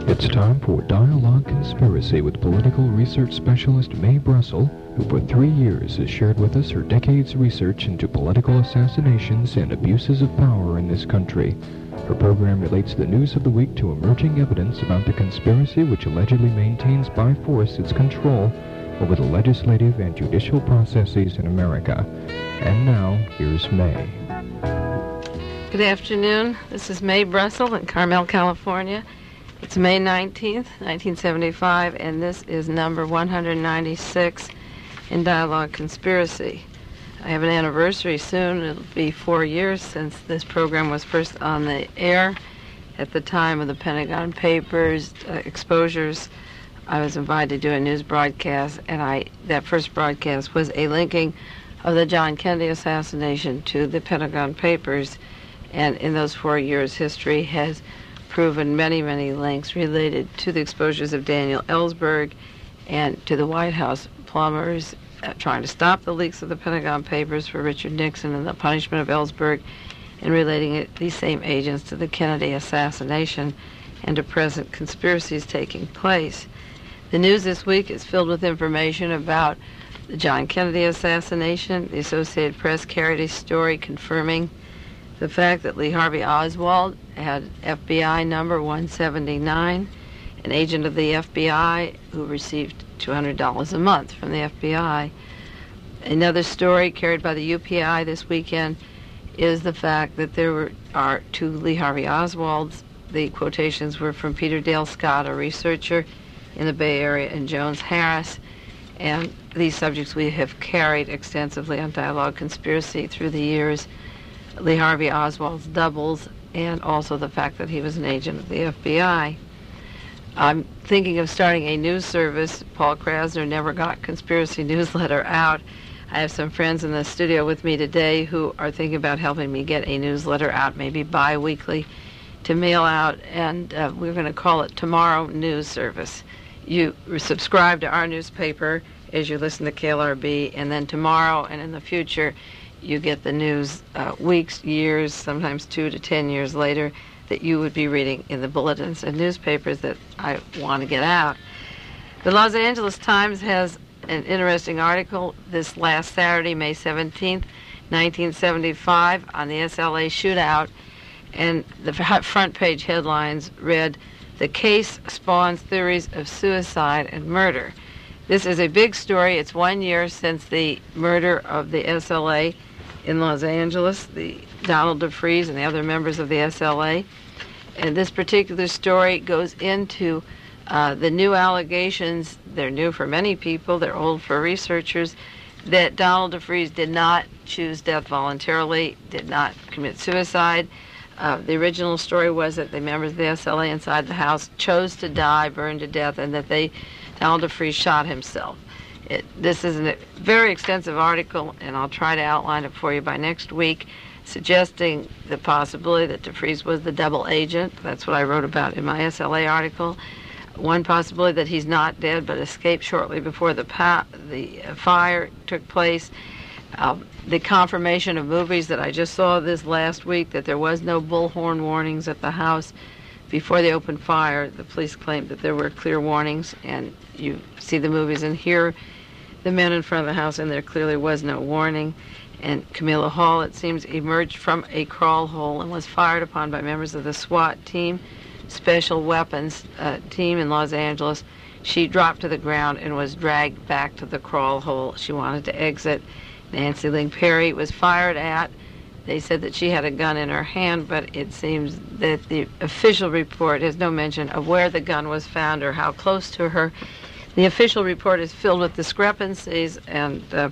It's time for Dialogue Conspiracy with political research specialist Mae Brussel, who for 3 years has shared with us her decades' research into political assassinations and abuses of power in this country. Her program relates the news of the week to emerging evidence about the conspiracy which allegedly maintains by force its control over the legislative and judicial processes in America. And now, here's Mae. Good afternoon. This is Mae Brussel in Carmel, California. It's May 19th, 1975, and this is number 196 in Dialogue Conspiracy. I have an anniversary soon. It'll be 4 years since this program was first on the air. At the time of the Pentagon Papers exposures, I was invited to do a news broadcast, and that first broadcast was a linking of the John Kennedy assassination to the Pentagon Papers. And in those 4 years, history has proven many, many links related to the exposures of Daniel Ellsberg and to the White House plumbers trying to stop the leaks of the Pentagon Papers for Richard Nixon and the punishment of Ellsberg, and relating these same agents to the Kennedy assassination and to present conspiracies taking place. The news this week is filled with information about the John Kennedy assassination. The Associated Press carried a story confirming the fact that Lee Harvey Oswald had FBI number 179, an agent of the FBI who received $200 a month from the FBI. Another story carried by the UPI this weekend is the fact that there are two Lee Harvey Oswalds. The quotations were from Peter Dale Scott, a researcher in the Bay Area, and Jones Harris. And these subjects we have carried extensively on Dialogue Conspiracy through the years. Lee Harvey Oswald's doubles, and also the fact that he was an agent of the FBI. I'm thinking of starting a news service. Paul Krasner never got conspiracy newsletter out. I have some friends in the studio with me today who are thinking about helping me get a newsletter out, maybe bi-weekly, to mail out, and we're going to call it Tomorrow News Service. You subscribe to our newspaper as you listen to KLRB, and then tomorrow and in the future, you get the news weeks, years, sometimes 2 to 10 years later that you would be reading in the bulletins and newspapers that I want to get out. The Los Angeles Times has an interesting article this last Saturday, May 17th, 1975, on the SLA shootout, and the front page headlines read, "The case spawns theories of suicide and murder." This is a big story. It's 1 year since the murder of the SLA in Los Angeles, the Donald DeFreeze and the other members of the SLA. And this particular story goes into the new allegations. They're new for many people, they're old for researchers, that Donald DeFreeze did not choose death voluntarily, did not commit suicide. The original story was that the members of the SLA inside the house chose to die, burned to death, and that Donald DeFreeze shot himself. This is a very extensive article, and I'll try to outline it for you by next week, suggesting the possibility that DeFreeze was the double agent. That's what I wrote about in my SLA article. One possibility that he's not dead but escaped shortly before the fire took place. The confirmation of movies that I just saw this last week, that there was no bullhorn warnings at the house before they opened fire. The police claimed that there were clear warnings, and you see the movies and hear the men in front of the house, and there clearly was no warning. And Camilla Hall, it seems, emerged from a crawl hole and was fired upon by members of the SWAT team, Special Weapons team in Los Angeles. She dropped to the ground and was dragged back to the crawl hole. She wanted to exit. Nancy Ling Perry was fired at. They said that she had a gun in her hand, but it seems that the official report has no mention of where the gun was found or how close to her. The official report is filled with discrepancies, and the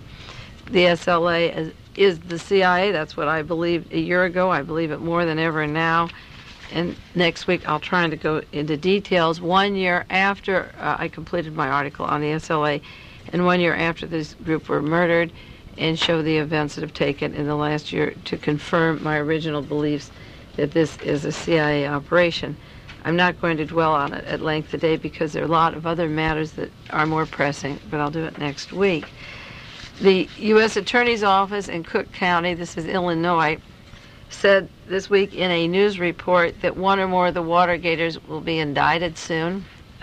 SLA is the CIA. That's what I believed a year ago. I believe it more than ever now. And next week I'll try to go into details. 1 year after I completed my article on the SLA, and 1 year after this group were murdered, and show the events that have taken in the last year to confirm my original beliefs that this is a CIA operation. I'm not going to dwell on it at length today because there are a lot of other matters that are more pressing, but I'll do it next week. The U.S. Attorney's Office in Cook County, this is Illinois, said this week in a news report that one or more of the Watergators will be indicted soon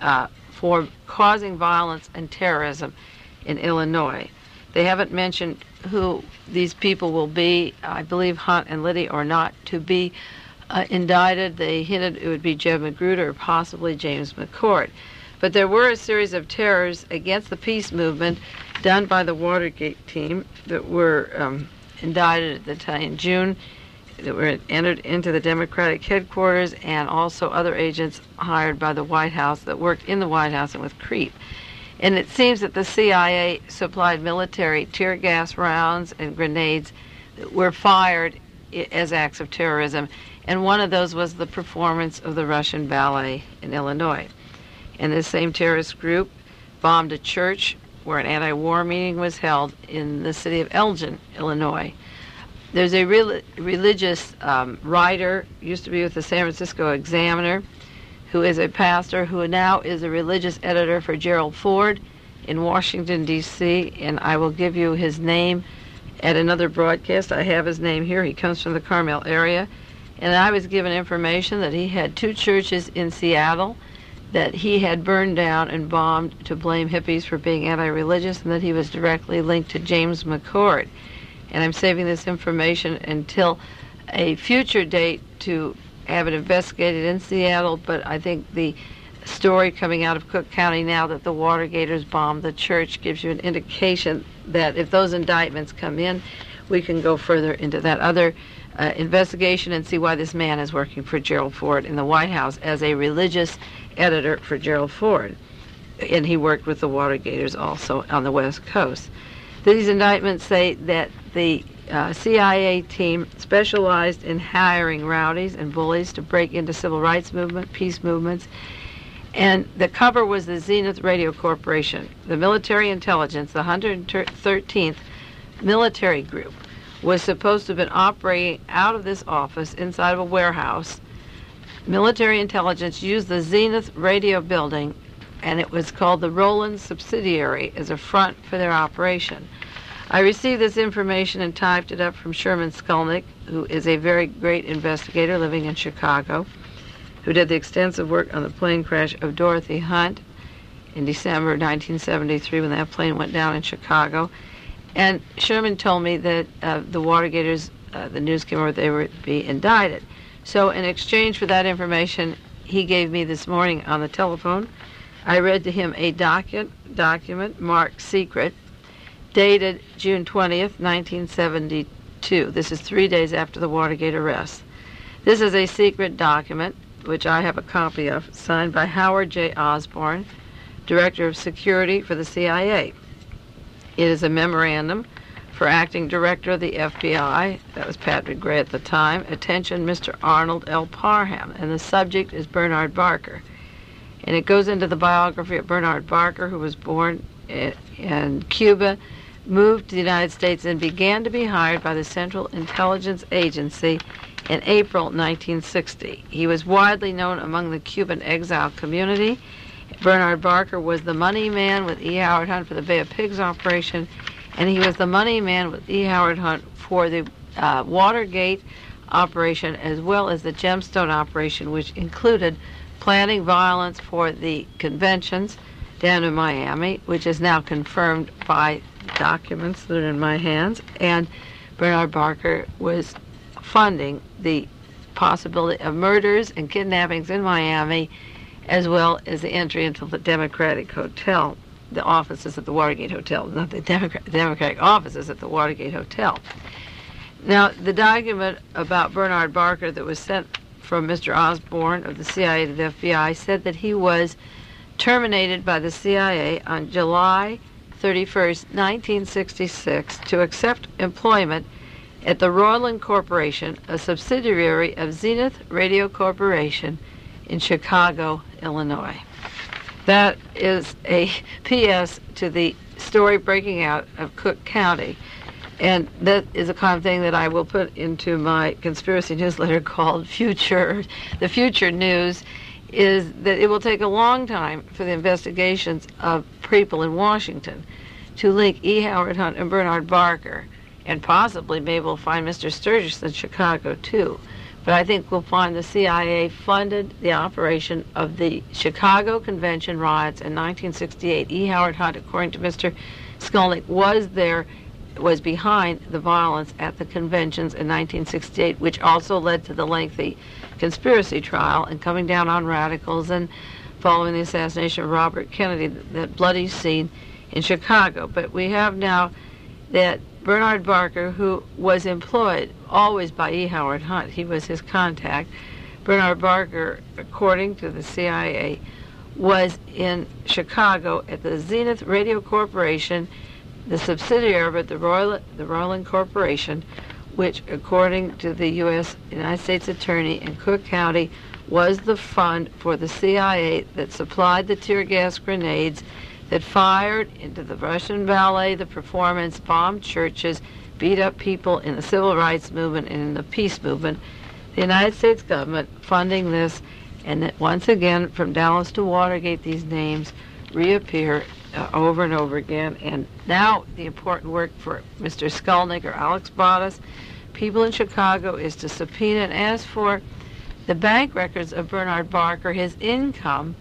for causing violence and terrorism in Illinois. They haven't mentioned who these people will be. I believe Hunt and Liddy are not to be indicted. They hinted it would be Jeb Magruder or possibly James McCord. But there were a series of terrors against the peace movement done by the Watergate team that were indicted at the time in June, that were entered into the Democratic headquarters, and also other agents hired by the White House that worked in the White House and with CREEP. And it seems that the CIA supplied military tear gas rounds and grenades that were fired as acts of terrorism, and one of those was the performance of the Russian ballet in Illinois. And this same terrorist group bombed a church where an anti-war meeting was held in the city of Elgin, Illinois. There's a religious writer, used to be with the San Francisco Examiner, who is a pastor, who now is a religious editor for Gerald Ford in Washington, D.C., and I will give you his name at another broadcast. I have his name here. He comes from the Carmel area. And I was given information that he had two churches in Seattle that he had burned down and bombed to blame hippies for being anti-religious, and that he was directly linked to James McCord. And I'm saving this information until a future date to have it investigated in Seattle, but I think the story coming out of Cook County now that the Watergators bombed the church gives you an indication that if those indictments come in, we can go further into that other investigation and see why this man is working for Gerald Ford in the White House as a religious editor for Gerald Ford. And he worked with the Watergators also on the West Coast. These indictments say that the CIA team specialized in hiring rowdies and bullies to break into civil rights movement, peace movements, and the cover was the Zenith Radio Corporation. The military intelligence, the 113th Military Group, was supposed to have been operating out of this office inside of a warehouse. Military intelligence used the Zenith Radio building, and it was called the Roland subsidiary, as a front for their operation. I received this information and typed it up from Sherman Skulnick, who is a very great investigator living in Chicago, who did the extensive work on the plane crash of Dorothy Hunt in December 1973 when that plane went down in Chicago. And Sherman told me that the Watergators, the news came over, they would be indicted. So in exchange for that information he gave me this morning on the telephone, I read to him a document marked secret, dated June 20th, 1972. This is 3 days after the Watergate arrest. This is a secret document, which I have a copy of, signed by Howard J. Osborne, Director of Security for the CIA. It is a memorandum for Acting Director of the FBI, that was Patrick Gray at the time, attention Mr. Arnold L. Parham, and the subject is Bernard Barker. And it goes into the biography of Bernard Barker, who was born in Cuba, moved to the United States, and began to be hired by the Central Intelligence Agency in April 1960. He was widely known among the Cuban exile community. Bernard Barker was the money man with E. Howard Hunt for the Bay of Pigs operation, and he was the money man with E. Howard Hunt for the Watergate operation, as well as the Gemstone operation, which included planning violence for the conventions down in Miami, which is now confirmed by documents that are in my hands. And Bernard Barker was funding the possibility of murders and kidnappings in Miami, as well as the entry into the Democratic Hotel, the offices at the Watergate Hotel, not the Democratic offices at the Watergate Hotel. Now, the document about Bernard Barker that was sent from Mr. Osborne of the CIA to the FBI said that he was terminated by the CIA on July 31st, 1966, to accept employment at the Roland Corporation, a subsidiary of Zenith Radio Corporation in Chicago, Illinois. That is a P.S. to the story breaking out of Cook County. And that is a kind of thing that I will put into my conspiracy newsletter called The Future News, is that it will take a long time for the investigations of people in Washington to link E. Howard Hunt and Bernard Barker and possibly maybe we'll find Mr. Sturgis in Chicago too. But I think we'll find the CIA funded the operation of the Chicago Convention riots in 1968. E. Howard Hunt, according to Mr. Skolnick, was behind the violence at the conventions in 1968, which also led to the lengthy conspiracy trial and coming down on radicals, and following the assassination of Robert Kennedy, that bloody scene in Chicago. But we have now that Bernard Barker, who was employed always by E. Howard Hunt, he was his contact. Bernard Barker, according to the CIA, was in Chicago at the Zenith Radio Corporation, the subsidiary of it, the Royland Corporation, which, according to the United States Attorney in Cook County, was the fund for the CIA that supplied the tear gas grenades, that fired into the Russian ballet, the performance, bombed churches, beat up people in the civil rights movement and in the peace movement. The United States government funding this, and that once again, from Dallas to Watergate, these names reappear over and over again. And now the important work for Mr. Skolnick or Alex Broaddus, people in Chicago, is to subpoena and ask for the bank records of Bernard Barker, his income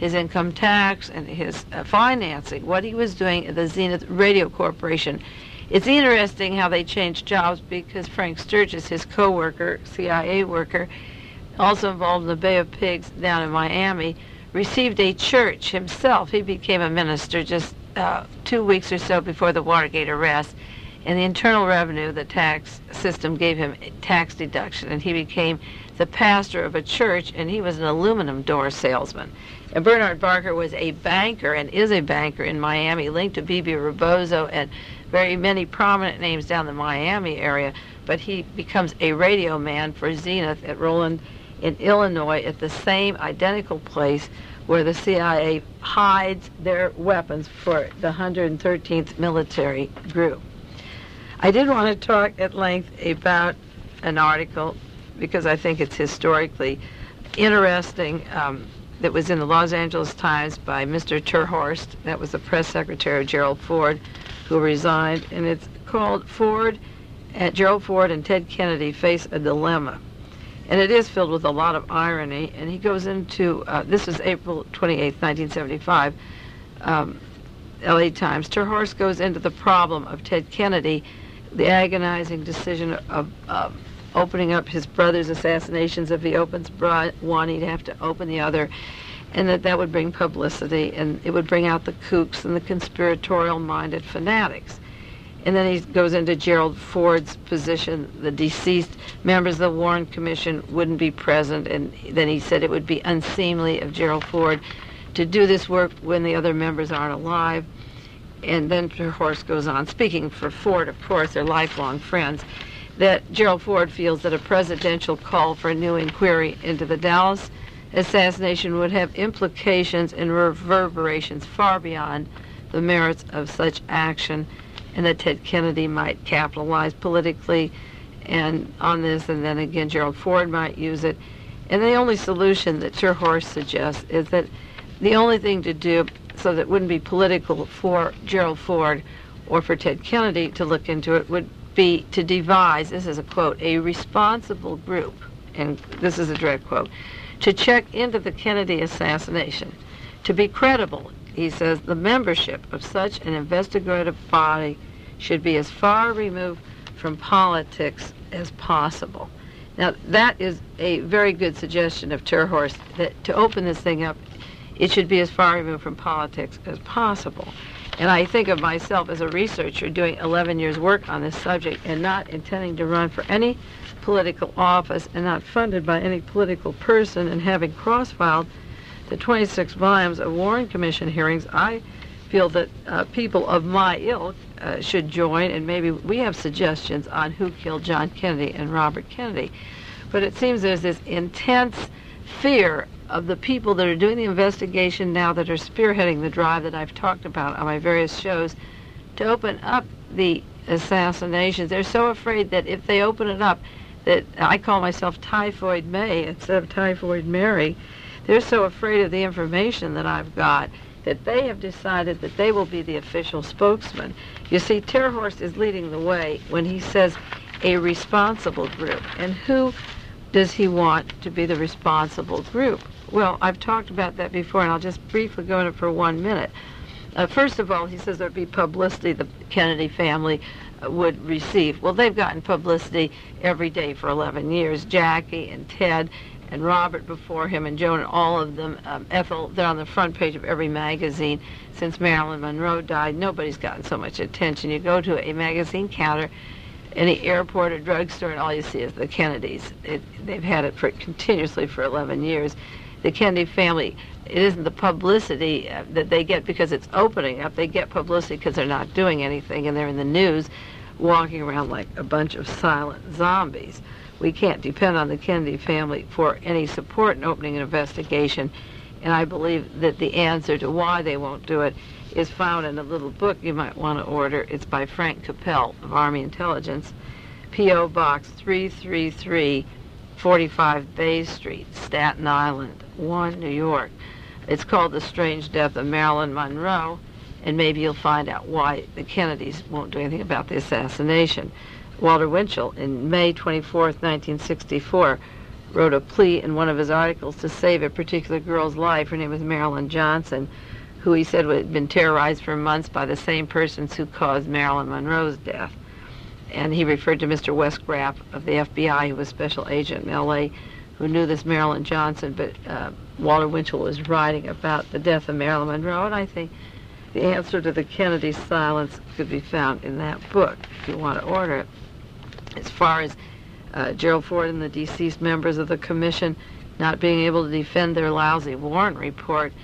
tax, and his financing, what he was doing at the Zenith Radio Corporation. It's interesting how they changed jobs, because Frank Sturgis, his co-worker, CIA worker, also involved in the Bay of Pigs down in Miami, received a church himself. He became a minister just 2 weeks or so before the Watergate arrest, and the Internal Revenue, the tax system, gave him a tax deduction, and he became the pastor of a church, and he was an aluminum door salesman. And Bernard Barker was a banker, and is a banker in Miami, linked to Bebe Rebozo and very many prominent names down the Miami area, but he becomes a radio man for Zenith at Roland in Illinois, at the same identical place where the CIA hides their weapons for the 113th Military Group. I did want to talk at length about an article, because I think it's historically interesting, that was in the Los Angeles Times by Mr. Terhorst. That was the press secretary of Gerald Ford, who resigned, and it's called Gerald Ford and Ted Kennedy Face a Dilemma. And it is filled with a lot of irony, and he goes into, this is April 28th, 1975, LA Times. Terhorst goes into the problem of Ted Kennedy, the agonizing decision of opening up his brother's assassinations. If he opens one, he'd have to open the other, and that would bring publicity, and it would bring out the kooks and the conspiratorial-minded fanatics. And then he goes into Gerald Ford's position. The deceased members of the Warren Commission wouldn't be present, and then he said it would be unseemly of Gerald Ford to do this work when the other members aren't alive. And then Terhorst goes on, speaking for Ford, of course, they're lifelong friends, that Gerald Ford feels that a presidential call for a new inquiry into the Dallas assassination would have implications and reverberations far beyond the merits of such action, and that Ted Kennedy might capitalize politically and on this, and then again Gerald Ford might use it. And the only solution that Terhorst suggests is that the only thing to do so that it wouldn't be political for Gerald Ford or for Ted Kennedy to look into it would be to devise, this is a quote, a responsible group, and this is a direct quote, to check into the Kennedy assassination. To be credible, he says, the membership of such an investigative body should be as far removed from politics as possible. Now, that is a very good suggestion of Terhorst, that to open this thing up, it should be as far removed from politics as possible. And I think of myself as a researcher doing 11 years' work on this subject and not intending to run for any political office and not funded by any political person, and having cross-filed the 26 volumes of Warren Commission hearings, I feel that people of my ilk should join, and maybe we have suggestions on who killed John Kennedy and Robert Kennedy. But it seems there's this intense fear of the people that are doing the investigation now, that are spearheading the drive that I've talked about on my various shows, to open up the assassinations. They're so afraid that if they open it up, that I call myself Typhoid May instead of Typhoid Mary. They're so afraid of the information that I've got that they have decided that they will be the official spokesman. You see, Terhorst is leading the way when he says a responsible group. And who does he want to be the responsible group? Well, I've talked about that before, and I'll just briefly go into it for 1 minute. First of all, he says there would be publicity the Kennedy family would receive. Well, they've gotten publicity every day for 11 years. Jackie and Ted and Robert before him and Joan and all of them, Ethel, they're on the front page of every magazine since Marilyn Monroe died. Nobody's gotten so much attention. You go to a magazine counter, any airport or drugstore, and all you see is the Kennedys. They've had it continuously for 11 years. The Kennedy family, it isn't the publicity that they get because it's opening up. They get publicity because they're not doing anything, and they're in the news walking around like a bunch of silent zombies. We can't depend on the Kennedy family for any support in opening an investigation, and I believe that the answer to why they won't do it is found in a little book you might want to order. It's by Frank Capel of Army Intelligence, P.O. Box 333, 45 Bay Street, Staten Island, 1, New York. It's called The Strange Death of Marilyn Monroe, and maybe you'll find out why the Kennedys won't do anything about the assassination. Walter Winchell, in May 24th, 1964, wrote a plea in one of his articles to save a particular girl's life. Her name was Marilyn Johnson, who he said had been terrorized for months by the same persons who caused Marilyn Monroe's death. And he referred to Mr. Wes Graff of the FBI, who was special agent in L.A., who knew this Marilyn Johnson, but Walter Winchell was writing about the death of Marilyn Monroe, and I think the answer to the Kennedy silence could be found in that book, if you want to order it. As far as Gerald Ford and the deceased members of the commission not being able to defend their lousy Warren report,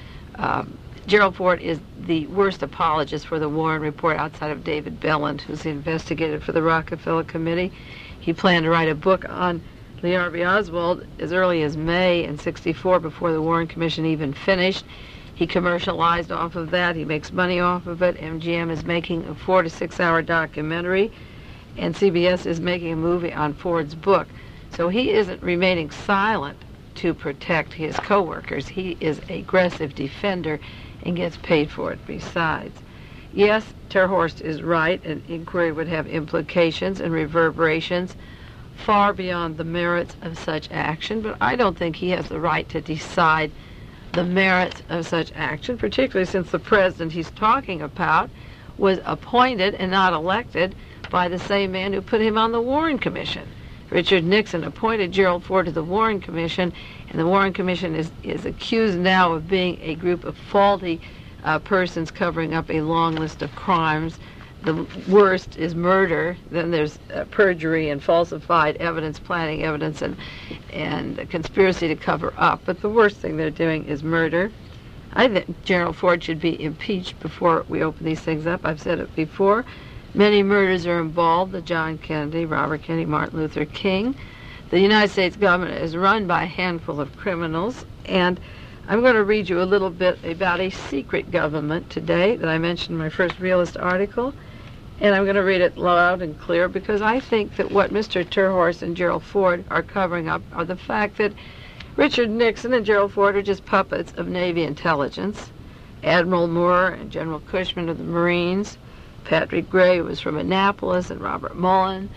Gerald Ford is the worst apologist for the Warren report outside of David Belland, who's the investigator for the Rockefeller Committee. He planned to write a book on Lee Harvey Oswald as early as May in '64, before the Warren Commission even finished. He commercialized off of that. He makes money off of it. MGM is making a 4 to 6 hour documentary, and CBS is making a movie on Ford's book. So he isn't remaining silent to protect his co-workers. He is an aggressive defender and gets paid for it besides. Yes, Terhorst is right. An inquiry would have implications and reverberations far beyond the merits of such action, but I don't think he has the right to decide the merits of such action, particularly since the president he's talking about was appointed and not elected by the same man who put him on the Warren Commission. Richard Nixon appointed Gerald Ford to the Warren Commission, and the Warren Commission is accused now of being a group of faulty persons covering up a long list of crimes. The worst is murder. Then there's perjury and falsified evidence, planting evidence, and a conspiracy to cover up. But the worst thing they're doing is murder. I think Gerald Ford should be impeached before we open these things up. I've said it before. Many murders are involved: the John Kennedy, Robert Kennedy, Martin Luther King. The United States government is run by a handful of criminals, and I'm going to read you a little bit about a secret government today that I mentioned in my first realist article, and I'm going to read it loud and clear because I think that what Mr. Terhorst and Gerald Ford are covering up are the fact that Richard Nixon and Gerald Ford are just puppets of Navy intelligence. Admiral Moore and General Cushman of the Marines, Patrick Gray was from Annapolis, and Robert Mullen,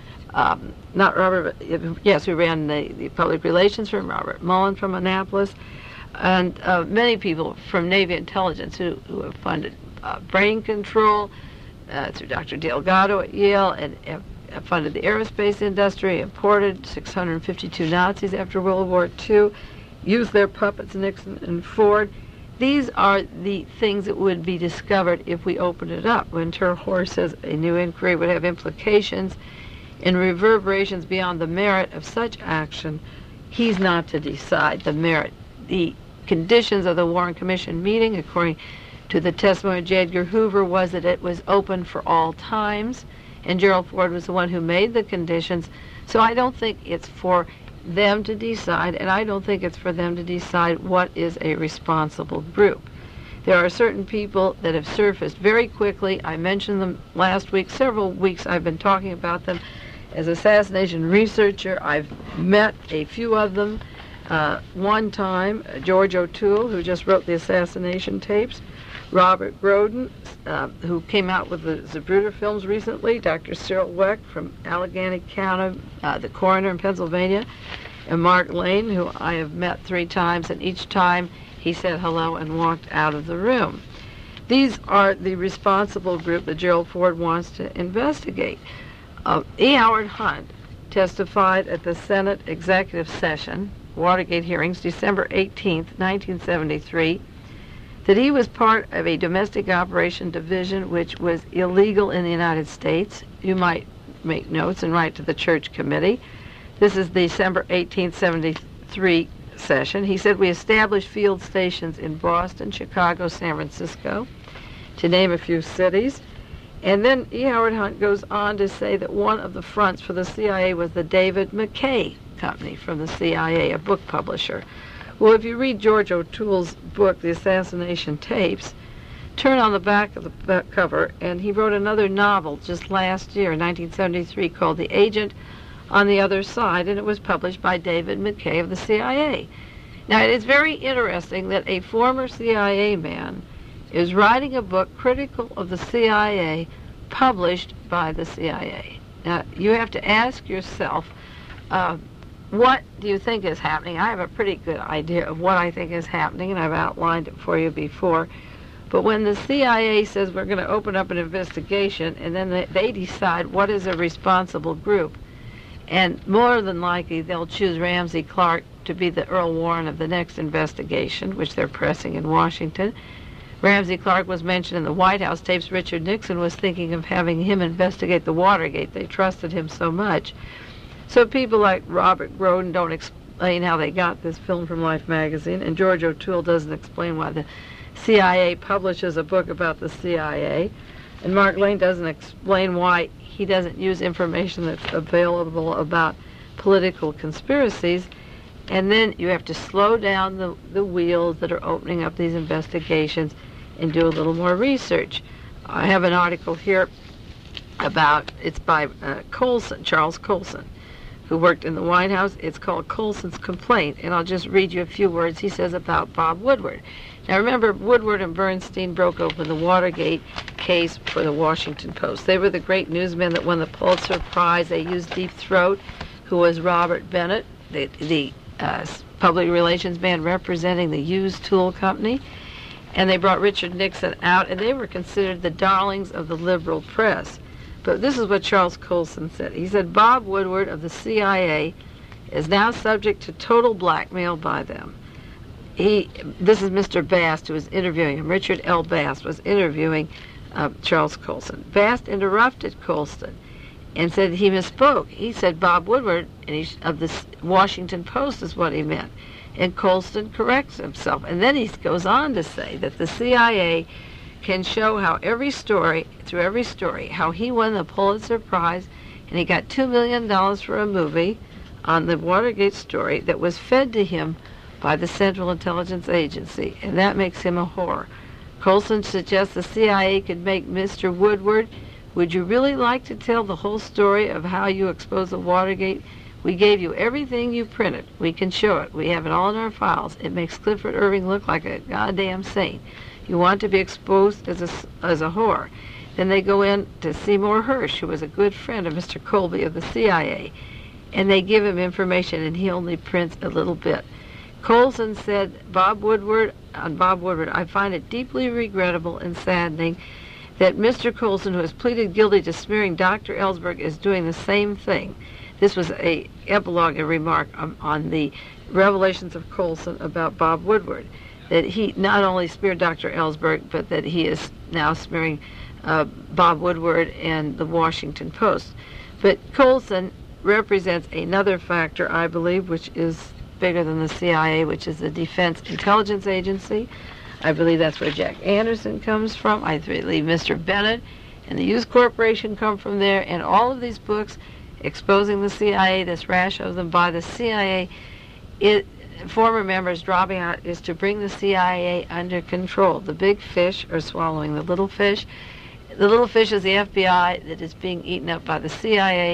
not Robert, but yes, who ran the public relations firm, Robert Mullen from Annapolis, and many people from Navy intelligence who have funded brain control through Dr. Delgado at Yale, and have funded the aerospace industry, imported 652 Nazis after World War II, used their puppets, Nixon and Ford. These are the things that would be discovered if we opened it up. When Terhorst says a new inquiry would have implications and reverberations beyond the merit of such action, he's not to decide the merit. The conditions of the Warren Commission meeting, according to the testimony of J. Edgar Hoover, was that it was open for all times, and Gerald Ford was the one who made the conditions. So I don't think it's for them to decide, and I don't think it's for them to decide what is a responsible group. There are certain people that have surfaced very quickly. I mentioned them last week. Several weeks I've been talking about them. As assassination researcher, I've met a few of them. One time, George O'Toole, who just wrote the assassination tapes, Robert Groden, who came out with the Zapruder films recently, Dr. Cyril Weck from Allegheny County, the coroner in Pennsylvania, and Mark Lane, who I have met 3 times, and each time he said hello and walked out of the room. These are the responsible group that Gerald Ford wants to investigate. E. Howard Hunt testified at the Senate Executive Session, Watergate hearings, December 18, 1973, that he was part of a domestic operation division which was illegal in the United States. You might make notes and write to the Church Committee. This is the December 1873 session. He said, we established field stations in Boston, Chicago, San Francisco, to name a few cities. And then E. Howard Hunt goes on to say that one of the fronts for the CIA was the David McKay Company from the CIA, a book publisher. Well, if you read George O'Toole's book, The Assassination Tapes, turn on the back of the cover, and he wrote another novel just last year, 1973, called The Agent on the Other Side, and it was published by David McKay of the CIA. Now, it is very interesting that a former CIA man is writing a book critical of the CIA, published by the CIA. Now, you have to ask yourself, what do you think is happening? I have a pretty good idea of what I think is happening, and I've outlined it for you before. But when the CIA says we're going to open up an investigation, and then they decide what is a responsible group, and more than likely they'll choose Ramsey Clark to be the Earl Warren of the next investigation, which they're pressing in Washington. Ramsey Clark was mentioned in the White House tapes. Richard Nixon was thinking of having him investigate the Watergate. They trusted him so much. So people like Robert Groden don't explain how they got this film from Life magazine, and George O'Toole doesn't explain why the CIA publishes a book about the CIA, and Mark Lane doesn't explain why he doesn't use information that's available about political conspiracies. And then you have to slow down the wheels that are opening up these investigations and do a little more research. I have an article here about, it's by Colson, Charles Colson, who worked in the White House. It's called Colson's Complaint, and I'll just read you a few words he says about Bob Woodward. Now remember, Woodward and Bernstein broke open the Watergate case for the Washington Post. They were the great newsmen that won the Pulitzer Prize. They used Deep Throat, who was Robert Bennett, the public relations man representing the Hughes Tool Company, and they brought Richard Nixon out, and they were considered the darlings of the liberal press. But this is what Charles Colson said. He said, Bob Woodward of the CIA is now subject to total blackmail by them. This is Mr. Bast who was interviewing him. Richard L. Bast was interviewing Charles Colson. Bast interrupted Colson and said he misspoke. He said Bob Woodward of the Washington Post is what he meant. And Colson corrects himself. And then he goes on to say that the CIA can show how through every story, how he won the Pulitzer Prize, and he got $2 million for a movie on the Watergate story that was fed to him by the Central Intelligence Agency, and that makes him a whore. Colson suggests the CIA could make Mr. Woodward, would you really like to tell the whole story of how you exposed the Watergate? We gave you everything you printed. We can show it. We have it all in our files. It makes Clifford Irving look like a goddamn saint. You want to be exposed as a whore. Then they go in to Seymour Hersh, who was a good friend of Mr. Colby of the CIA, and they give him information, and he only prints a little bit. Colson said, Bob Woodward, I find it deeply regrettable and saddening that Mr. Colson, who has pleaded guilty to smearing Dr. Ellsberg, is doing the same thing. This was a remark on the revelations of Colson about Bob Woodward, that he not only smeared Dr. Ellsberg, but that he is now smearing Bob Woodward and the Washington Post. But Colson represents another factor, I believe, which is bigger than the CIA, which is the Defense Intelligence Agency. I believe that's where Jack Anderson comes from. I believe Mr. Bennett and the Hughes Corporation come from there. And all of these books exposing the CIA, this rash of them by the CIA, former members dropping out, is to bring the CIA under control. The big fish are swallowing the little fish. The little fish is the FBI that is being eaten up by the CIA,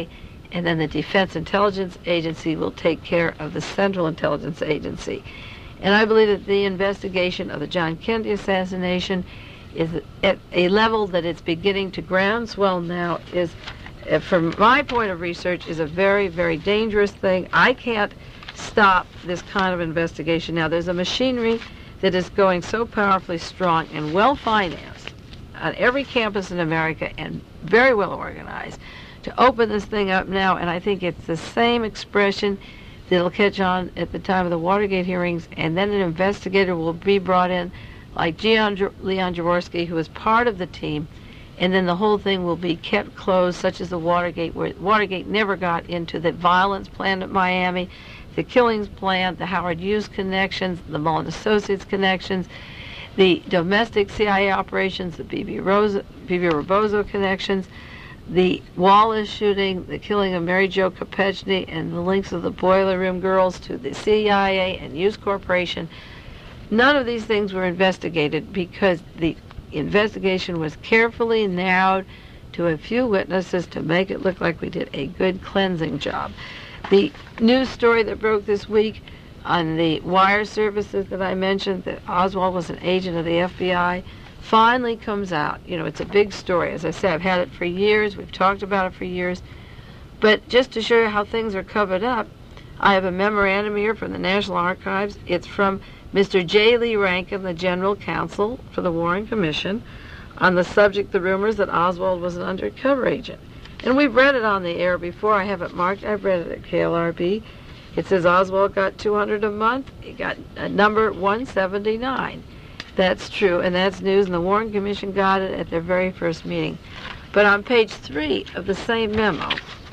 and then the Defense Intelligence Agency will take care of the Central Intelligence Agency. And I believe that the investigation of the John Kennedy assassination is at a level that it's beginning to groundswell now, is, from my point of research, is a very, very dangerous thing. I can't stop this kind of investigation now. There's a machinery that is going so powerfully strong and well-financed on every campus in America and very well organized to open this thing up now, and I think it's the same expression that'll catch on at the time of the Watergate hearings, and then an investigator will be brought in like Leon Jaworski, who was part of the team, and then the whole thing will be kept closed, such as the Watergate, where Watergate never got into the violence planned at Miami, the killings planned, the Howard Hughes connections, the Mullen Associates connections, the domestic CIA operations, the B.B. Rebozo connections, the Wallace shooting, the killing of Mary Jo Kopechne, and the links of the Boiler Room Girls to the CIA and Hughes Corporation. None of these things were investigated because the investigation was carefully narrowed to a few witnesses to make it look like we did a good cleansing job. The news story that broke this week on the wire services that I mentioned, that Oswald was an agent of the FBI, finally comes out. You know, it's a big story. As I said, I've had it for years. We've talked about it for years. But just to show you how things are covered up, I have a memorandum here from the National Archives. It's from Mr. J. Lee Rankin, the General Counsel for the Warren Commission, on the subject, the rumors that Oswald was an undercover agent. And we've read it on the air before. I have it marked. I've read it at KLRB. It says Oswald got $200 a month. He got number 179. That's true, and that's news, and the Warren Commission got it at their very first meeting. But on page 3 of the same memo,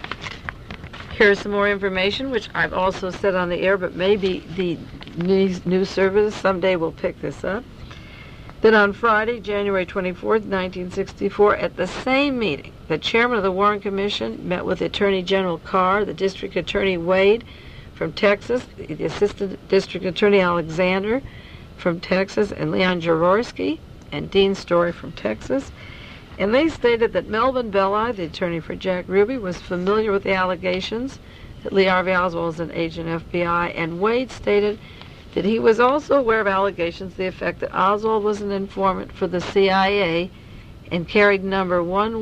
here's some more information, which I've also said on the air, but maybe the news service someday will pick this up. That on Friday, January 24th, 1964, at the same meeting, the chairman of the Warren Commission met with Attorney General Carr, the District Attorney Wade from Texas, the Assistant District Attorney Alexander from Texas, and Leon Jaworski and Dean Story from Texas. And they stated that Melvin Belli, the attorney for Jack Ruby, was familiar with the allegations that Lee Harvey Oswald was an agent FBI, and Wade stated that he was also aware of allegations to the effect that Oswald was an informant for the CIA and carried number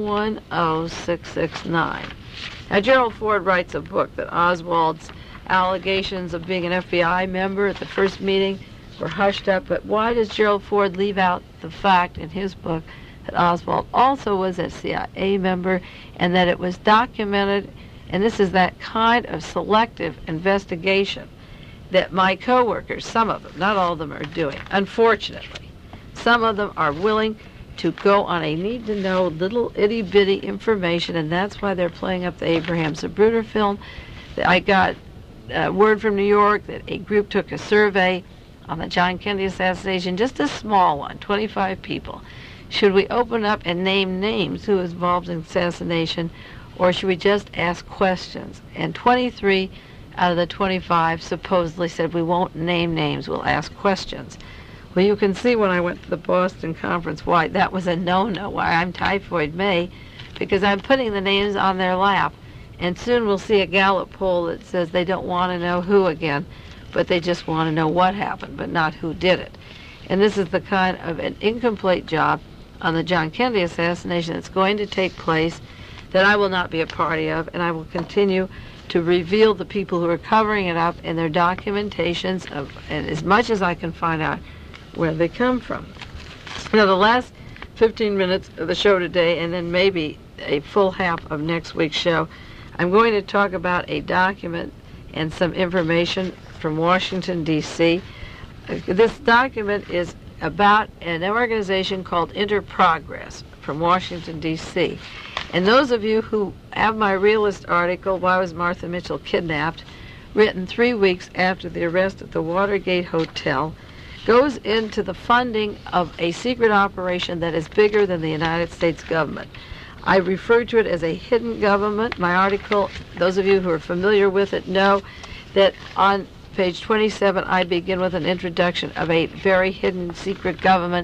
110669. Now, Gerald Ford writes a book that Oswald's allegations of being an FBI member at the first meeting were hushed up, but why does Gerald Ford leave out the fact in his book that Oswald also was a CIA member and that it was documented, and this is that kind of selective investigation that my coworkers, some of them, not all of them, are doing. Unfortunately, some of them are willing to go on a need-to-know little itty-bitty information, and that's why they're playing up the Abraham Zapruder film. I got word from New York that a group took a survey on the John Kennedy assassination, just a small one, 25 people. Should we open up and name names who was involved in assassination, or should we just ask questions? And 23 out of the 25 supposedly said, we won't name names, we'll ask questions. Well, you can see when I went to the Boston conference why that was a no-no, why I'm Typhoid May, because I'm putting the names on their lap. And soon we'll see a Gallup poll that says they don't want to know who again, but they just want to know what happened, but not who did it. And this is the kind of an incomplete job on the John Kennedy assassination that's going to take place that I will not be a party of, and I will continue to reveal the people who are covering it up and their documentations of, and as much as I can find out where they come from. Now, the last 15 minutes of the show today, and then maybe a full half of next week's show, I'm going to talk about a document and some information from Washington, D.C. This document is about an organization called Interprogress from Washington, D.C. And those of you who have my Realist article, Why Was Martha Mitchell Kidnapped?, written 3 weeks after the arrest at the Watergate Hotel, goes into the funding of a secret operation that is bigger than the United States government. I refer to it as a hidden government. My article, those of you who are familiar with it know that on page 27 I begin with an introduction of a very hidden secret government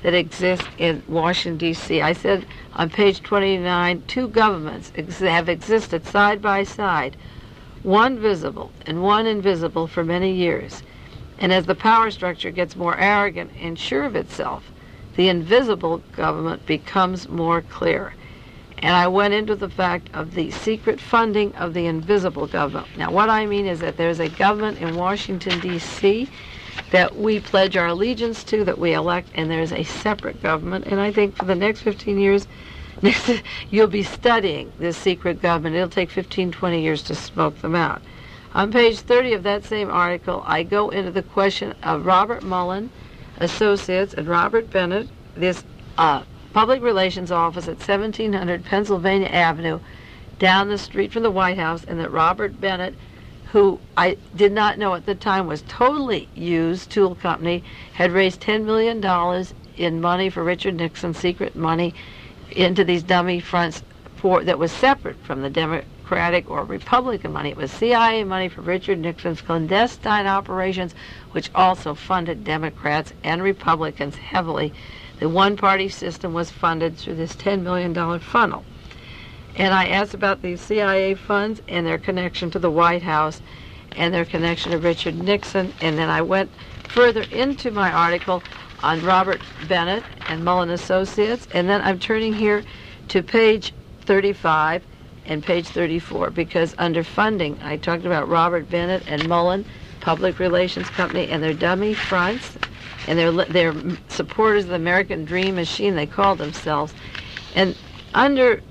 that exist in Washington, D.C. I said on page 29, two governments have existed side by side, one visible and one invisible for many years. And as the power structure gets more arrogant and sure of itself, the invisible government becomes more clear. And I went into the fact of the secret funding of the invisible government. Now, what I mean is that there's a government in Washington, D.C. that we pledge our allegiance to, that we elect, and there's a separate government. And I think for the next 15 years, you'll be studying this secret government. It'll take 15, 20 years to smoke them out. On page 30 of that same article, I go into the question of Robert Mullen Associates and Robert Bennett, this public relations office at 1700 Pennsylvania Avenue, down the street from the White House, and that Robert Bennett, who I did not know at the time was totally used tool company, had raised $10 million in money for Richard Nixon, secret money, into these dummy fronts that was separate from the Democratic or Republican money. It was CIA money for Richard Nixon's clandestine operations, which also funded Democrats and Republicans heavily. The one-party system was funded through this $10 million funnel. And I asked about these CIA funds and their connection to the White House and their connection to Richard Nixon. And then I went further into my article on Robert Bennett and Mullen Associates. And then I'm turning here to page 35 and page 34, because under funding, I talked about Robert Bennett and Mullen Public Relations Company and their dummy fronts, and they're supporters of the American Dream Machine, they call themselves. And under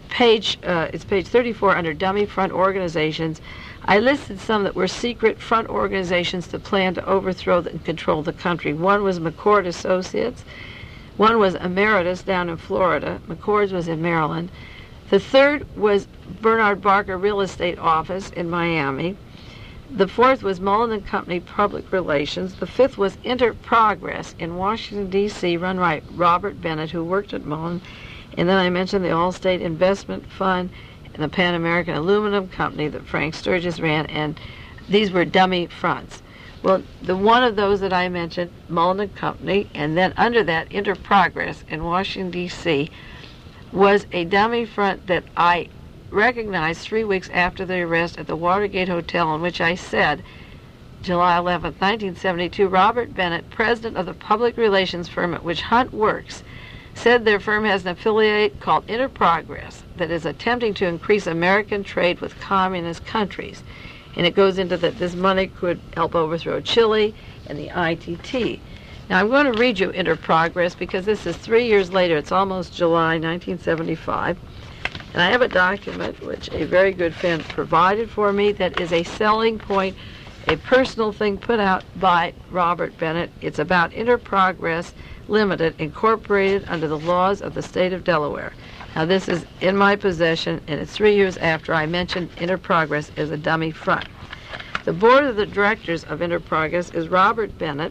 it's page 34, under dummy front organizations, I listed some that were secret front organizations to plan to overthrow and control the country. One was McCord Associates. One was Emeritus down in Florida. McCord's was in Maryland. The third was Bernard Barker Real Estate Office in Miami. The fourth was Mullen & Company Public Relations. The fifth was Interprogress in Washington, D.C., run by Robert Bennett, who worked at Mullen. And then I mentioned the Allstate Investment Fund and the Pan American Aluminum Company that Frank Sturgis ran, and these were dummy fronts. Well, the one of those that I mentioned, Mullen & Company, and then under that, Interprogress in Washington, D.C., was a dummy front that I recognized 3 weeks after the arrest at the Watergate Hotel, in which I said, July 11, 1972, Robert Bennett, president of the public relations firm at which Hunt works, said their firm has an affiliate called Interprogress that is attempting to increase American trade with communist countries. And it goes into that this money could help overthrow Chile and the ITT. Now, I'm going to read you Interprogress because this is 3 years later. It's almost July 1975. And I have a document which a very good friend provided for me that is a selling point, a personal thing put out by Robert Bennett. It's about Interprogress Limited, incorporated under the laws of the state of Delaware. Now, this is in my possession, and it's 3 years after I mentioned Interprogress as a dummy front. The board of the directors of Interprogress is Robert Bennett,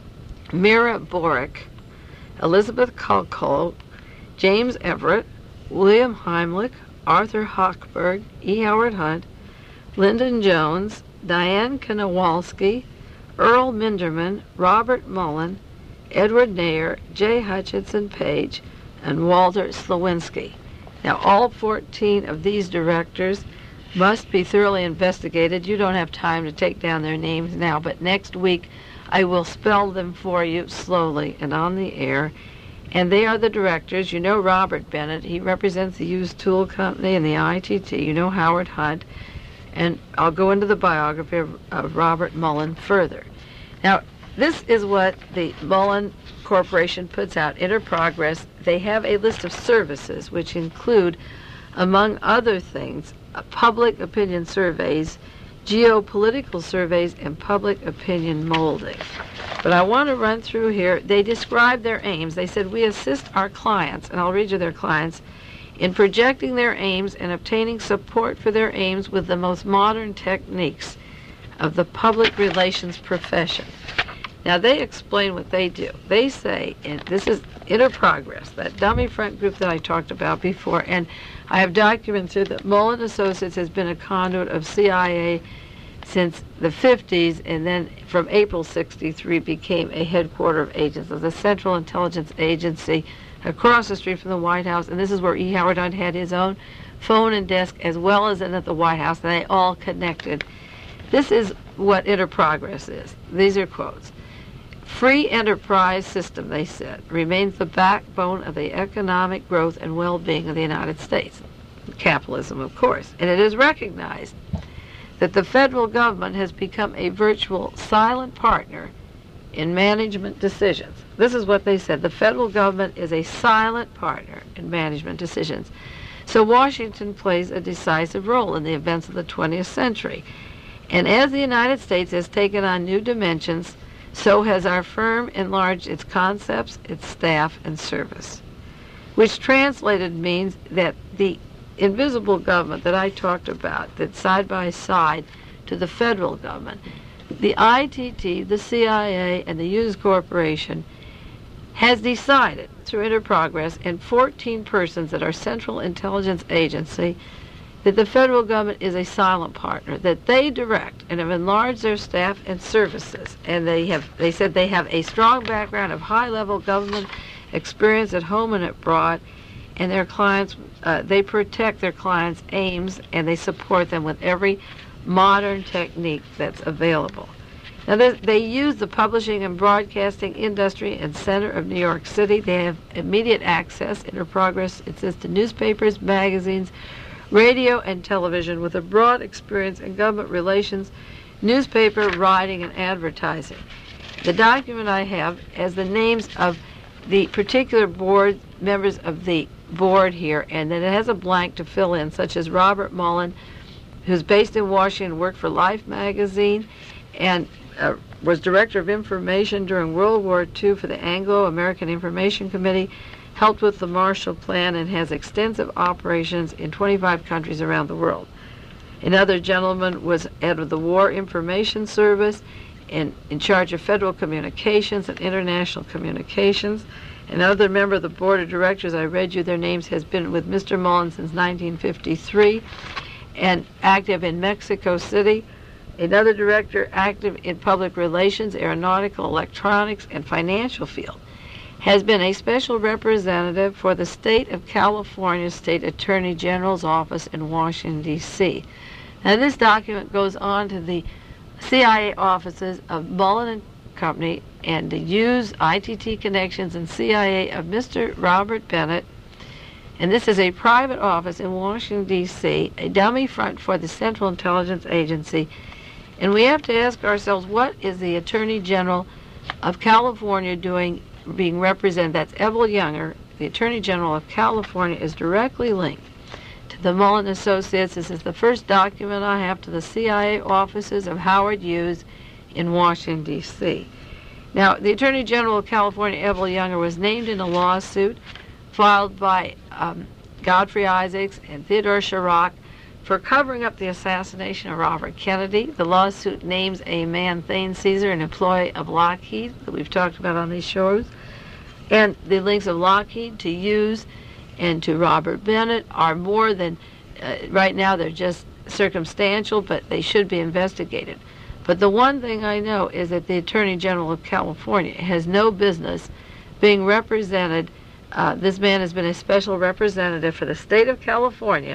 Mira Borick, Elizabeth Kalko, James Everett, William Heimlich, Arthur Hochberg, E. Howard Hunt, Lyndon Jones, Diane Konowalski, Earl Minderman, Robert Mullen, Edward Nair, J. Hutchinson Page, and Walter Slowinski. Now, all 14 of these directors must be thoroughly investigated. You don't have time to take down their names now, but next week I will spell them for you slowly and on the air. And they are the directors. You know Robert Bennett. He represents the Used Tool Company and the ITT. You know Howard Hunt. And I'll go into the biography of Robert Mullen further. Now, this is what the Mullen Corporation puts out, Interprogress. They have a list of services which include, among other things, public opinion surveys, geopolitical surveys, and public opinion molding. But I want to run through here. They describe their aims. They said, we assist our clients, and I'll read you their clients, in projecting their aims and obtaining support for their aims with the most modern techniques of the public relations profession. Now, they explain what they do. They say, and this is Interprogress, that dummy front group that I talked about before, and I have documented that Mullen Associates has been a conduit of CIA since the 50s, and then from April 63 became a headquarter of agents of the Central Intelligence Agency across the street from the White House. And this is where E. Howard Hunt had his own phone and desk, as well as in at the White House, and they all connected. This is what Interprogress is. These are quotes. Free enterprise system, they said, remains the backbone of the economic growth and well-being of the United States. Capitalism, of course. And it is recognized that the federal government has become a virtual silent partner in management decisions. This is what they said. The federal government is a silent partner in management decisions. So Washington plays a decisive role in the events of the 20th century. And as the United States has taken on new dimensions, so has our firm enlarged its concepts, its staff, and service, which translated means that the invisible government that I talked about, that side by side to the federal government, the ITT, the CIA, and the Hughes Corporation has decided through Interprogress and 14 persons at our Central Intelligence Agency that the federal government is a silent partner, that they direct and have enlarged their staff and services. And they said they have a strong background of high-level government experience at home and abroad, and their clients, they protect their clients' aims, and they support them with every modern technique that's available. Now, they use the publishing and broadcasting industry and center of New York City. They have immediate access, Interprogress, it says, to newspapers, magazines, radio, and television with a broad experience in government relations, newspaper, writing, and advertising. The document I have has the names of the particular board members of the board here, and then it has a blank to fill in, such as Robert Mullen, who's based in Washington, worked for Life magazine, and was director of information during World War II for the Anglo-American Information Committee, helped with the Marshall Plan, and has extensive operations in 25 countries around the world. Another gentleman was head of the War Information Service and in charge of federal communications and international communications. Another member of the board of directors, I read you their names, has been with Mr. Mullen since 1953 and active in Mexico City. Another director active in public relations, aeronautical, electronics, and financial field, has been a special representative for the state of California State Attorney General's office in Washington, D.C. Now, this document goes on to the CIA offices of Mullen and Company and the Hughes, ITT connections, and CIA of Mr. Robert Bennett. And this is a private office in Washington, D.C., a dummy front for the Central Intelligence Agency. And we have to ask ourselves, what is the Attorney General of California doing, being represented? That's Ebel Younger. The Attorney General of California is directly linked to the Mullen Associates. This is the first document I have to the CIA offices of Howard Hughes in Washington, D.C. Now, the Attorney General of California, Ebel Younger, was named in a lawsuit filed by Godfrey Isaacs and Theodore Chirac for covering up the assassination of Robert Kennedy. The lawsuit names a man, Thane Caesar, an employee of Lockheed, that we've talked about on these shows. And the links of Lockheed to Hughes and to Robert Bennett are more than, right now they're just circumstantial, but they should be investigated. But the one thing I know is that the Attorney General of California has no business being represented. This man has been a special representative for the state of California,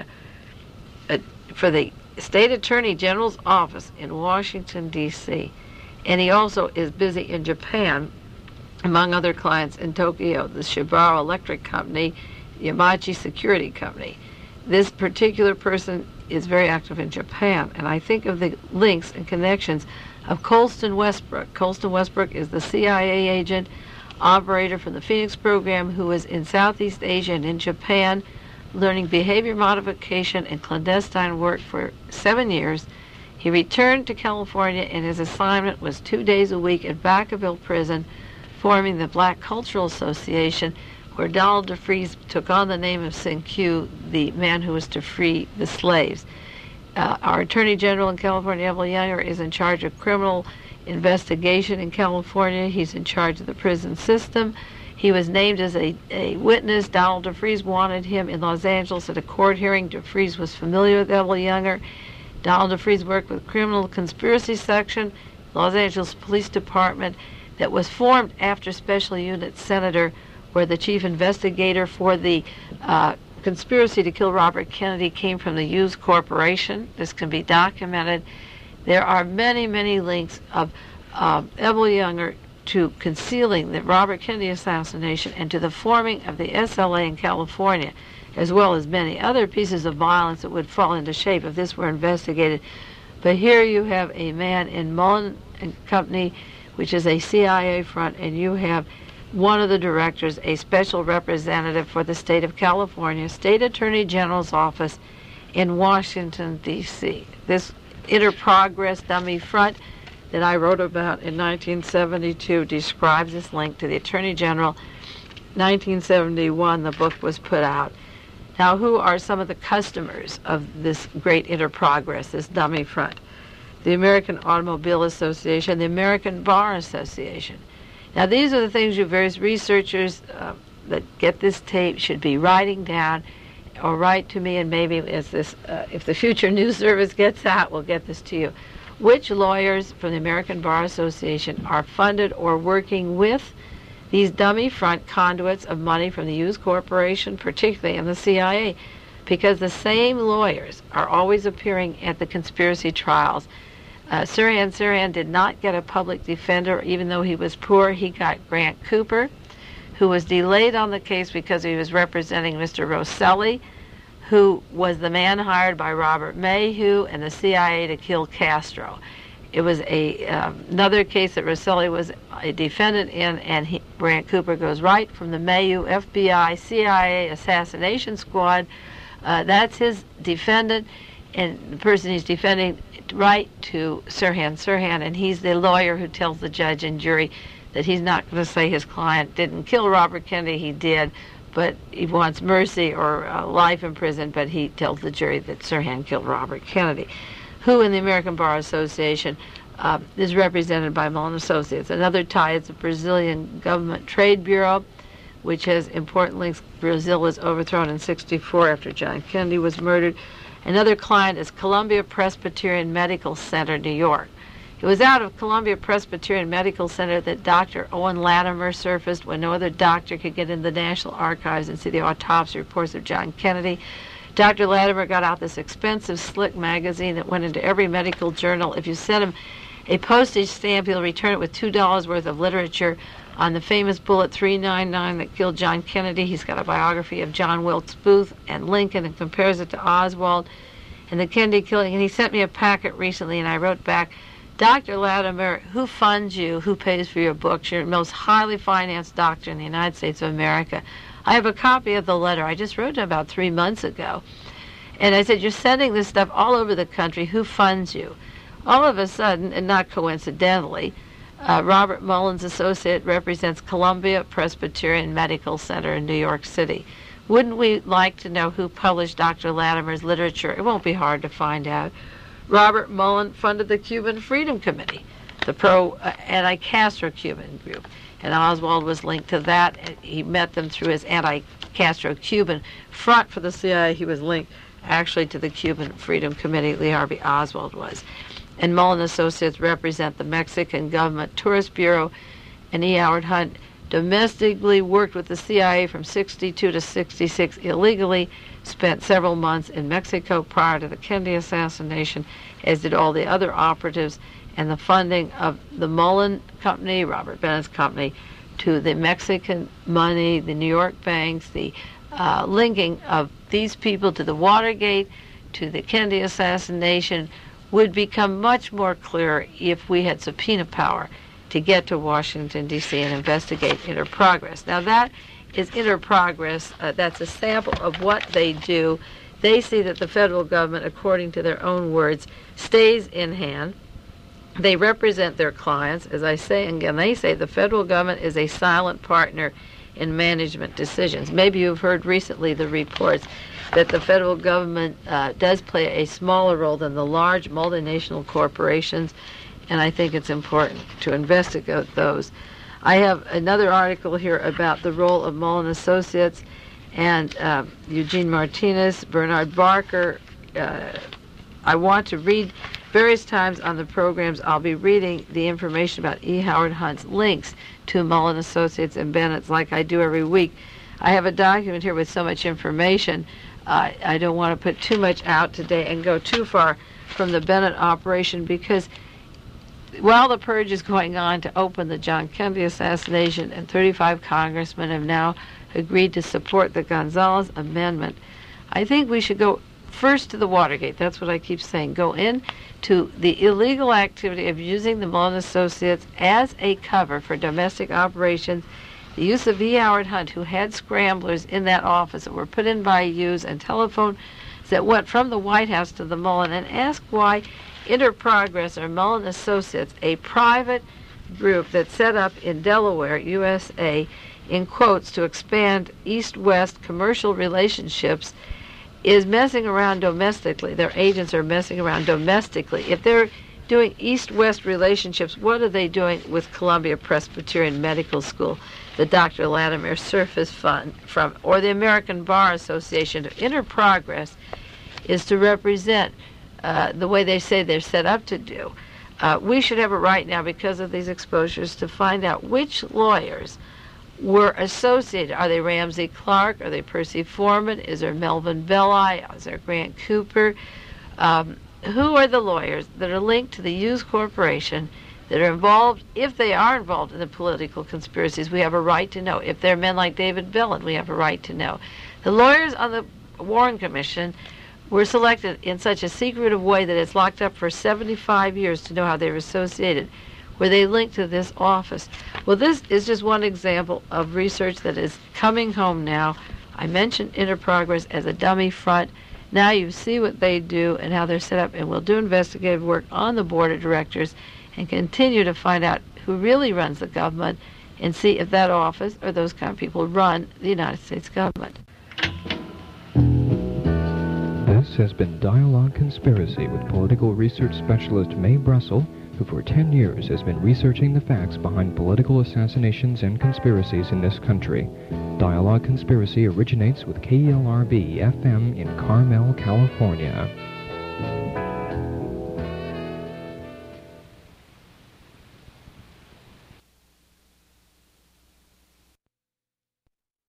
for the State Attorney General's office in Washington, D.C. And he also is busy in Japan, among other clients in Tokyo, the Shibaro Electric Company, Yamachi Security Company. This particular person is very active in Japan, and I think of the links and connections of Colston Westbrook. Colston Westbrook is the CIA agent, operator from the Phoenix program, who is in Southeast Asia and in Japan, learning behavior modification and clandestine work for 7 years. He returned to California, and his assignment was 2 days a week at Vacaville Prison, forming the Black Cultural Association, where Donald DeFreeze took on the name of Sin-Q, the man who was to free the slaves. Our Attorney General in California, Ebel Younger, is in charge of criminal investigation in California. He's in charge of the prison system. He was named as a witness. Donald DeFreeze wanted him in Los Angeles at a court hearing. DeFreeze was familiar with Ebel Younger. Donald DeFreeze worked with Criminal Conspiracy Section, Los Angeles Police Department, that was formed after Special Unit Senator, where the chief investigator for the conspiracy to kill Robert Kennedy came from the Hughes Corporation. This can be documented. There are many, many links of Ebel Younger to concealing the Robert Kennedy assassination and to the forming of the SLA in California, as well as many other pieces of violence that would fall into shape if this were investigated. But here you have a man in Mullen and Company, which is a CIA front, and you have one of the directors, a special representative for the state of California, State Attorney General's office in Washington, D.C. This inter progress dummy front that I wrote about in 1972 describes this link to the Attorney General. 1971, the book was put out. Now, who are some of the customers of this great inter progress, this dummy front? The American Automobile Association, the American Bar Association. Now, these are the things you various researchers that get this tape should be writing down, or write to me, and maybe if the Future News Service gets out, we'll get this to you. Which lawyers from the American Bar Association are funded or working with these dummy front conduits of money from the Hughes Corporation, particularly in the CIA? Because the same lawyers are always appearing at the conspiracy trials. Sirhan did not get a public defender, even though he was poor. He got Grant Cooper, who was delayed on the case because he was representing Mr. Rosselli, who was the man hired by Robert Mayhew and the CIA to kill Castro. It was another case that Rosselli was a defendant in, and Grant Cooper goes right from the Mayhew FBI CIA assassination squad. That's his defendant, and the person he's defending right to Sirhan, and he's the lawyer who tells the judge and jury that he's not going to say his client didn't kill Robert Kennedy. He did, but he wants mercy or life in prison, but he tells the jury that Sirhan killed Robert Kennedy, who in the American Bar Association is represented by Mullen Associates. Another tie is the Brazilian Government Trade Bureau, which has important links. Brazil was overthrown in '64 after John Kennedy was murdered. Another client is Columbia Presbyterian Medical Center, New York. It was out of Columbia Presbyterian Medical Center that Dr. Owen Latimer surfaced when no other doctor could get in the National Archives and see the autopsy reports of John Kennedy. Dr. Latimer got out this expensive, slick magazine that went into every medical journal. If you sent him a postage stamp, he'll return it with $2 worth of literature on the famous bullet 399 that killed John Kennedy. He's got a biography of John Wilkes Booth and Lincoln and compares it to Oswald and the Kennedy killing. And he sent me a packet recently, and I wrote back, Dr. Latimer, who funds you? Who pays for your books? You're the most highly financed doctor in the United States of America. I have a copy of the letter. I just wrote it about 3 months ago. And I said, you're sending this stuff all over the country. Who funds you? All of a sudden, and not coincidentally, Robert Mullen's associate represents Columbia Presbyterian Medical Center in New York City. Wouldn't we like to know who published Dr. Latimer's literature? It won't be hard to find out. Robert Mullen funded the Cuban Freedom Committee, the pro-anti-Castro Cuban group. And Oswald was linked to that. He met them through his anti-Castro Cuban front for the CIA. He was linked actually to the Cuban Freedom Committee. Lee Harvey Oswald was. And Mullen Associates represent the Mexican Government Tourist Bureau. And E. Howard Hunt domestically worked with the CIA from '62 to '66 illegally, spent several months in Mexico prior to the Kennedy assassination, as did all the other operatives, and the funding of the Mullen Company, Robert Bennett's company, to the Mexican money, the New York banks, the linking of these people to the Watergate, to the Kennedy assassination, would become much more clear if we had subpoena power to get to Washington, D.C. and investigate inter progress. Now that is inter progress. That's a sample of what they do. They see that the federal government, according to their own words, stays in hand. They represent their clients. As I say, and again, they say the federal government is a silent partner in management decisions. Maybe you've heard recently the reports that the federal government does play a smaller role than the large multinational corporations, and I think it's important to investigate those. I have another article here about the role of Mullen Associates and Eugene Martinez, Bernard Barker, I want to read various times on the programs. I'll be reading the information about E. Howard Hunt's links to Mullen Associates and Bennett's like I do every week. I have a document here with so much information. I don't want to put too much out today and go too far from the Bennett operation, because while the purge is going on to open the John Kennedy assassination, and 35 congressmen have now agreed to support the Gonzales Amendment, I think we should go first to the Watergate. That's what I keep saying. Go in to the illegal activity of using the Mullen Associates as a cover for domestic operations, the use of E. Howard Hunt, who had scramblers in that office that were put in by Hughes, and telephones that went from the White House to the Mullen, and ask why Interprogress or Mullen Associates, a private group that's set up in Delaware, USA, in quotes, to expand East-West commercial relationships, is messing around domestically. Their agents are messing around domestically. If they're doing East-West relationships, what are they doing with Columbia Presbyterian Medical School, the Dr. Latimer Surface Fund, or the American Bar Association? Interprogress is to represent the way they say they're set up to do. We should have a right now, because of these exposures, to find out which lawyers were associated. Are they Ramsey Clark? Are they Percy Foreman? Is there Melvin Belli? Is there Grant Cooper? Who are the lawyers that are linked to the Hughes Corporation that are involved? If they are involved in the political conspiracies, we have a right to know. If they're men like David Bellin, we have a right to know. The lawyers on the Warren Commission were selected in such a secretive way that it's locked up for 75 years to know how they were associated. Were they linked to this office? Well, this is just one example of research that is coming home now. I mentioned Interprogress as a dummy front. Now you see what they do and how they're set up, and we'll do investigative work on the board of directors and continue to find out who really runs the government and see if that office or those kind of people run the United States government. This has been Dialogue Conspiracy with political research specialist Mae Brussel, who for 10 years has been researching the facts behind political assassinations and conspiracies in this country. Dialogue Conspiracy originates with KELRB FM in Carmel, California.